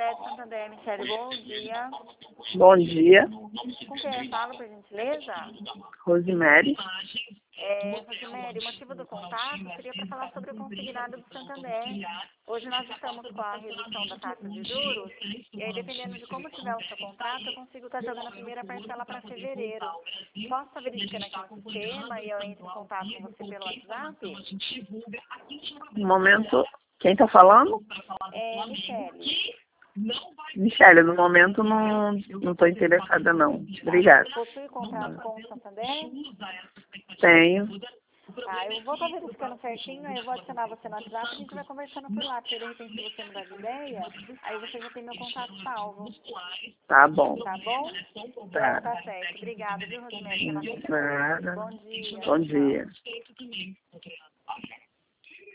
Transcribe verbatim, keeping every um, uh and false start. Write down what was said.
Crédito Santander, Michele, bom dia. Bom dia. Com quem eu falo, por gentileza? Rosemary. É, Rosemary, o motivo do contato seria para falar sobre o consignado do Santander. Hoje nós estamos com a redução da taxa de juros, e aí dependendo de como tiver o seu contrato, eu consigo estar jogando a primeira parcela para fevereiro. Posso estar verificando aqui no sistema e eu entro em contato com você pelo WhatsApp? No momento, quem está falando? É, Michele. Michele, no momento não não estou interessada não. Obrigada. Possui contrato com o Santander? Tenho. Tá, eu vou estar verificando certinho, aí eu vou adicionar você no WhatsApp e a gente vai conversando por lá, porque de repente se você mudar de ideia, aí você já tem meu contato salvo. Tá bom. Tá bom? Tá. Então tá certo. Obrigada, viu, Rosemary, pela atenção. Nada. Bom dia. Bom dia.